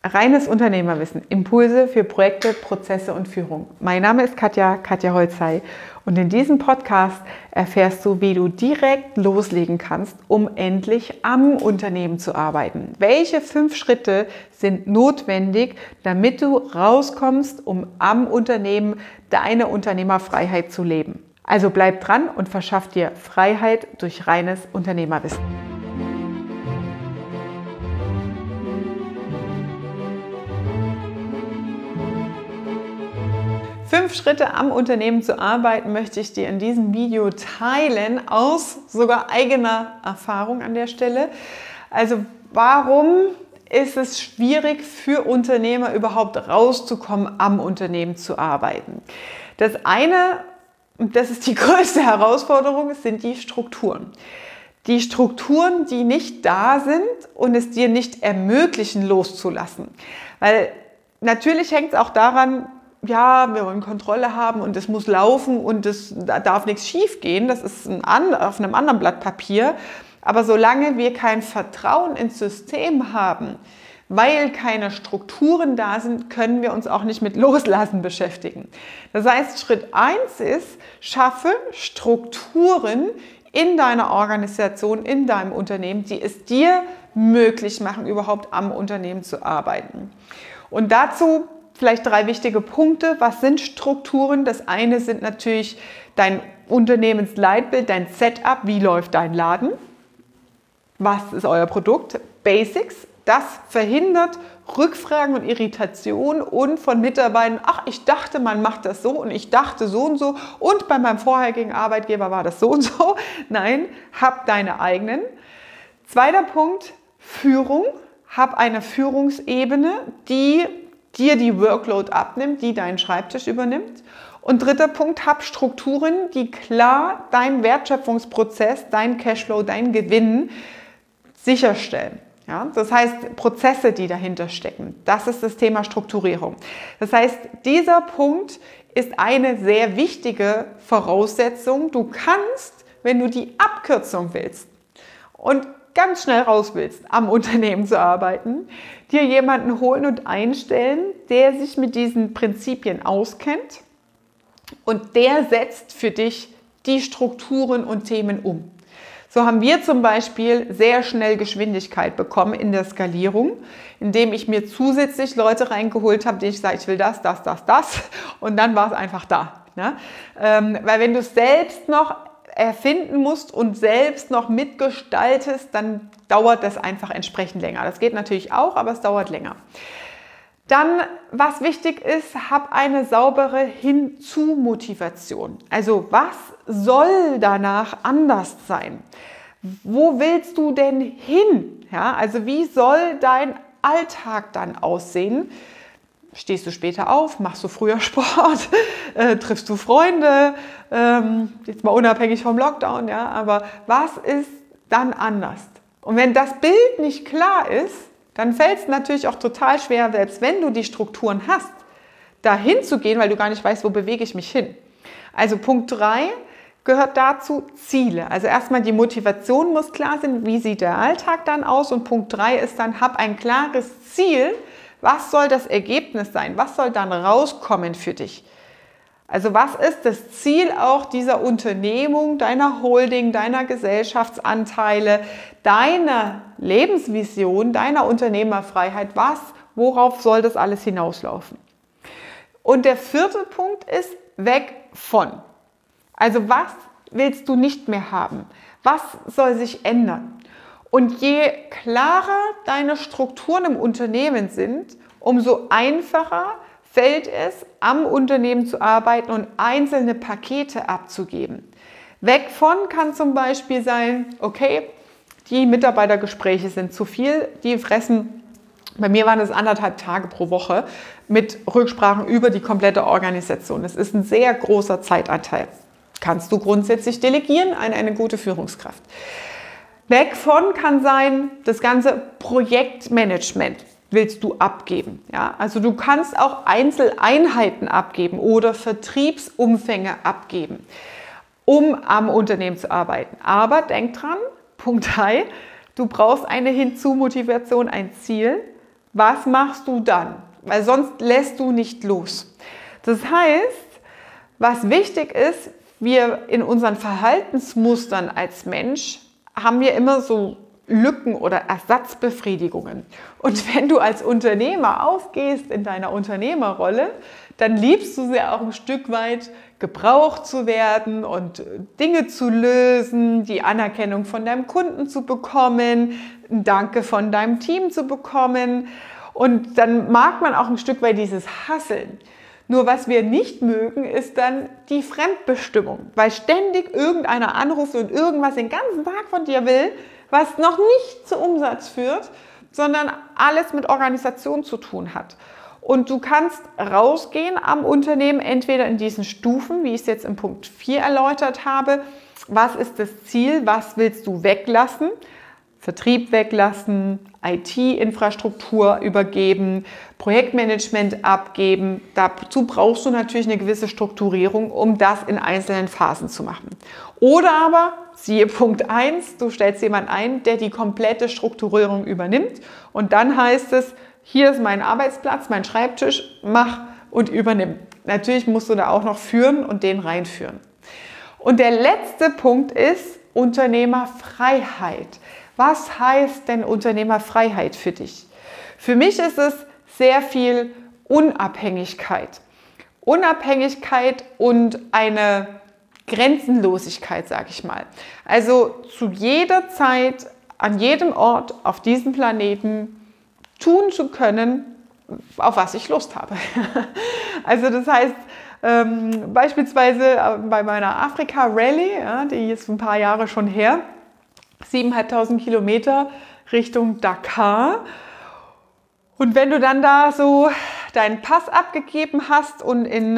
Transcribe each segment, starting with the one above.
Reines Unternehmerwissen, Impulse für Projekte, Prozesse und Führung. Mein Name ist Katja Holzhey und in diesem Podcast erfährst du, wie du direkt loslegen kannst, um endlich am Unternehmen zu arbeiten. Welche 5 Schritte sind notwendig, damit du rauskommst, um am Unternehmen deine Unternehmerfreiheit zu leben? Also bleib dran und verschaff dir Freiheit durch reines Unternehmerwissen. 5 Schritte am Unternehmen zu arbeiten möchte ich dir in diesem Video teilen, aus sogar eigener Erfahrung an der Stelle. Also warum ist es schwierig für Unternehmer überhaupt rauszukommen, am Unternehmen zu arbeiten? Das eine, und das ist die größte Herausforderung, sind die Strukturen. Die Strukturen, die nicht da sind und es dir nicht ermöglichen, loszulassen. Weil natürlich hängt es auch daran, ja, wir wollen Kontrolle haben und es muss laufen und da darf nichts schief gehen. Das ist auf einem anderen Blatt Papier. Aber solange wir kein Vertrauen ins System haben, weil keine Strukturen da sind, können wir uns auch nicht mit Loslassen beschäftigen. Das heißt, Schritt 1 ist, schaffe Strukturen in deiner Organisation, in deinem Unternehmen, die es dir möglich machen, überhaupt am Unternehmen zu arbeiten. Und dazu vielleicht 3 wichtige Punkte. Was sind Strukturen? Das eine sind natürlich dein Unternehmensleitbild, dein Setup. Wie läuft dein Laden? Was ist euer Produkt? Basics. Das verhindert Rückfragen und Irritation und von Mitarbeitern, ach, ich dachte, man macht das so und ich dachte so und bei meinem vorherigen Arbeitgeber war das so und so. Nein, hab deine eigenen. Zweiter Punkt, Führung. Hab eine Führungsebene, die dir die Workload abnimmt, die deinen Schreibtisch übernimmt. Und dritter Punkt, hab Strukturen, die klar deinen Wertschöpfungsprozess, deinen Cashflow, deinen Gewinn sicherstellen. Ja, das heißt, Prozesse, die dahinter stecken. Das ist das Thema Strukturierung. Das heißt, dieser Punkt ist eine sehr wichtige Voraussetzung. Du kannst, wenn du die Abkürzung willst und ganz schnell raus willst, am Unternehmen zu arbeiten, dir jemanden holen und einstellen, der sich mit diesen Prinzipien auskennt und der setzt für dich die Strukturen und Themen um. So haben wir zum Beispiel sehr schnell Geschwindigkeit bekommen in der Skalierung, indem ich mir zusätzlich Leute reingeholt habe, denen ich sage, ich will das und dann war es einfach da. Ne? Weil wenn du es selbst noch erfinden musst und selbst noch mitgestaltest, dann dauert das einfach entsprechend länger. Das geht natürlich auch, aber es dauert länger. Dann, was wichtig ist, hab eine saubere Hinzu-Motivation. Also was soll danach anders sein? Wo willst du denn hin? Ja, also wie soll dein Alltag dann aussehen? Stehst du später auf, machst du früher Sport, triffst du Freunde, jetzt mal unabhängig vom Lockdown, ja, aber was ist dann anders? Und wenn das Bild nicht klar ist, dann fällt es natürlich auch total schwer, selbst wenn du die Strukturen hast, dahin zu gehen, weil du gar nicht weißt, wo bewege ich mich hin. Also Punkt 3 gehört dazu Ziele. Also erstmal die Motivation muss klar sein, wie sieht der Alltag dann aus und Punkt 3 ist dann, hab ein klares Ziel. Was soll das Ergebnis sein? Was soll dann rauskommen für dich? Also was ist das Ziel auch dieser Unternehmung, deiner Holding, deiner Gesellschaftsanteile, deiner Lebensvision, deiner Unternehmerfreiheit? Worauf soll das alles hinauslaufen? Und der 4. Punkt ist weg von. Also was willst du nicht mehr haben? Was soll sich ändern? Und je klarer deine Strukturen im Unternehmen sind, umso einfacher fällt es, am Unternehmen zu arbeiten und einzelne Pakete abzugeben. Weg von kann zum Beispiel sein, okay, die Mitarbeitergespräche sind zu viel, die fressen, bei mir waren es 1,5 Tage pro Woche mit Rücksprachen über die komplette Organisation. Das ist ein sehr großer Zeitanteil. Kannst du grundsätzlich delegieren an eine gute Führungskraft. Weg von kann sein, das ganze Projektmanagement willst du abgeben. Ja? Also du kannst auch Einzeleinheiten abgeben oder Vertriebsumfänge abgeben, um am Unternehmen zu arbeiten. Aber denk dran, Punkt 3, du brauchst eine Hinzu-Motivation, ein Ziel was machst du dann? Weil sonst lässt du nicht los. Das heißt, was wichtig ist, wir in unseren Verhaltensmustern als Mensch haben wir immer so Lücken oder Ersatzbefriedigungen. Und wenn du als Unternehmer aufgehst in deiner Unternehmerrolle, dann liebst du sehr auch ein Stück weit gebraucht zu werden und Dinge zu lösen, die Anerkennung von deinem Kunden zu bekommen, ein Danke von deinem Team zu bekommen. Und dann mag man auch ein Stück weit dieses Hasseln. Nur was wir nicht mögen, ist dann die Fremdbestimmung, weil ständig irgendeiner anruft und irgendwas den ganzen Tag von dir will, was noch nicht zu Umsatz führt, sondern alles mit Organisation zu tun hat. Und du kannst rausgehen am Unternehmen, entweder in diesen Stufen, wie ich es jetzt im Punkt 4 erläutert habe. Was ist das Ziel? Was willst du weglassen? Vertrieb weglassen, IT-Infrastruktur übergeben, Projektmanagement abgeben. Dazu brauchst du natürlich eine gewisse Strukturierung, um das in einzelnen Phasen zu machen. Oder aber, siehe Punkt 1, du stellst jemanden ein, der die komplette Strukturierung übernimmt und dann heißt es, hier ist mein Arbeitsplatz, mein Schreibtisch, mach und übernimm. Natürlich musst du da auch noch führen und den reinführen. Und der letzte Punkt ist Unternehmerfreiheit. Was heißt denn Unternehmerfreiheit für dich? Für mich ist es sehr viel Unabhängigkeit. Unabhängigkeit und eine Grenzenlosigkeit, sage ich mal. Also zu jeder Zeit, an jedem Ort auf diesem Planeten tun zu können, auf was ich Lust habe. Also das heißt, beispielsweise bei meiner Afrika-Rallye, ja, die ist ein paar Jahre schon her, 7.500 Kilometer Richtung Dakar. Und wenn du dann da so deinen Pass abgegeben hast und in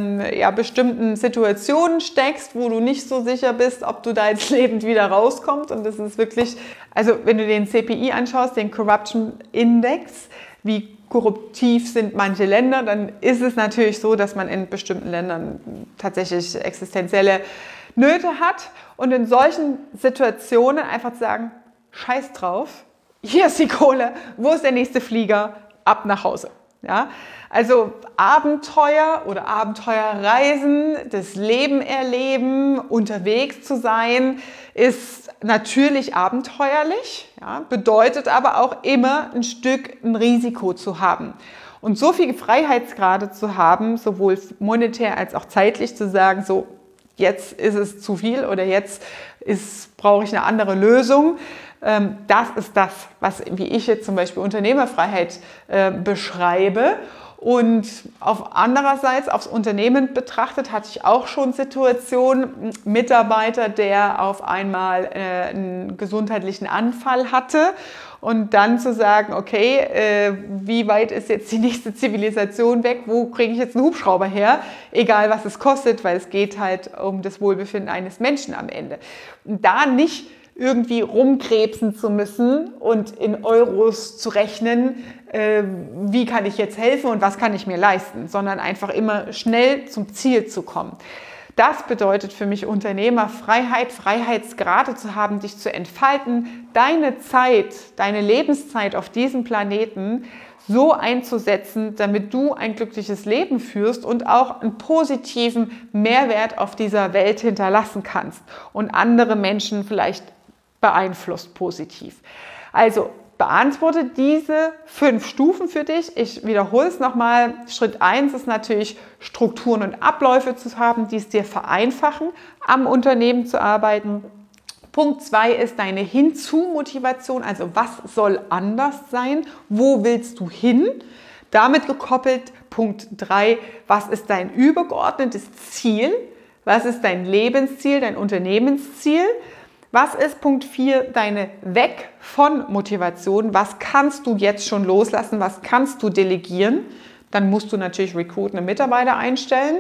bestimmten Situationen steckst, wo du nicht so sicher bist, ob du da jetzt lebend wieder rauskommst, und das ist wirklich, also wenn du den CPI anschaust, den Corruption Index, wie korruptiv sind manche Länder, dann ist es natürlich so, dass man in bestimmten Ländern tatsächlich existenzielle Nöte hat. Und in solchen Situationen einfach zu sagen, scheiß drauf, hier ist die Kohle, wo ist der nächste Flieger, ab nach Hause. Ja? Also Abenteuer oder Abenteuerreisen, das Leben erleben, unterwegs zu sein, ist natürlich abenteuerlich, ja? Bedeutet aber auch immer ein Stück ein Risiko zu haben. Und so viele Freiheitsgrade zu haben, sowohl monetär als auch zeitlich zu sagen, so jetzt ist es zu viel oder jetzt brauche ich eine andere Lösung. Das ist das, was, wie ich jetzt zum Beispiel Unternehmerfreiheit beschreibe. Und andererseits aufs Unternehmen betrachtet hatte ich auch schon Situationen, Mitarbeiter, der auf einmal einen gesundheitlichen Anfall hatte und dann zu sagen, okay, wie weit ist jetzt die nächste Zivilisation weg, wo kriege ich jetzt einen Hubschrauber her, egal was es kostet, weil es geht halt um das Wohlbefinden eines Menschen am Ende. Und da nicht irgendwie rumkrebsen zu müssen und in Euros zu rechnen, wie kann ich jetzt helfen und was kann ich mir leisten, sondern einfach immer schnell zum Ziel zu kommen. Das bedeutet für mich Unternehmerfreiheit, Freiheitsgrade zu haben, dich zu entfalten, deine Zeit, deine Lebenszeit auf diesem Planeten so einzusetzen, damit du ein glückliches Leben führst und auch einen positiven Mehrwert auf dieser Welt hinterlassen kannst und andere Menschen vielleicht beeinflusst positiv. Also beantworte diese 5 Stufen für dich. Ich wiederhole es nochmal. Schritt 1 ist natürlich, Strukturen und Abläufe zu haben, die es dir vereinfachen, am Unternehmen zu arbeiten. Punkt 2 ist deine Hinzu-Motivation, also was soll anders sein, wo willst du hin? Damit gekoppelt Punkt 3, was ist dein übergeordnetes Ziel, was ist dein Lebensziel, dein Unternehmensziel? Was ist Punkt 4, deine Weg von Motivation? Was kannst du jetzt schon loslassen? Was kannst du delegieren? Dann musst du natürlich recruitende Mitarbeiter einstellen.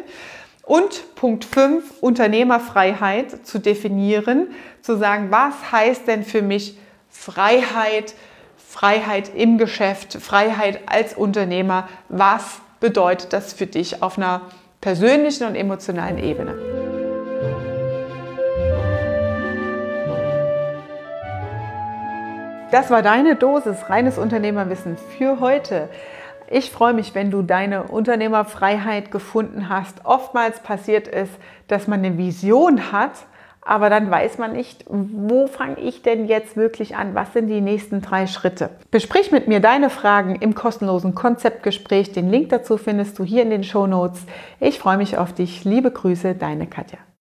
Und Punkt 5, Unternehmerfreiheit zu definieren, zu sagen, was heißt denn für mich Freiheit, Freiheit im Geschäft, Freiheit als Unternehmer? Was bedeutet das für dich auf einer persönlichen und emotionalen Ebene? Das war deine Dosis reines Unternehmerwissen für heute. Ich freue mich, wenn du deine Unternehmerfreiheit gefunden hast. Oftmals passiert es, dass man eine Vision hat, aber dann weiß man nicht, wo fange ich denn jetzt wirklich an? Was sind die nächsten 3 Schritte? Besprich mit mir deine Fragen im kostenlosen Konzeptgespräch. Den Link dazu findest du hier in den Shownotes. Ich freue mich auf dich. Liebe Grüße, deine Katja.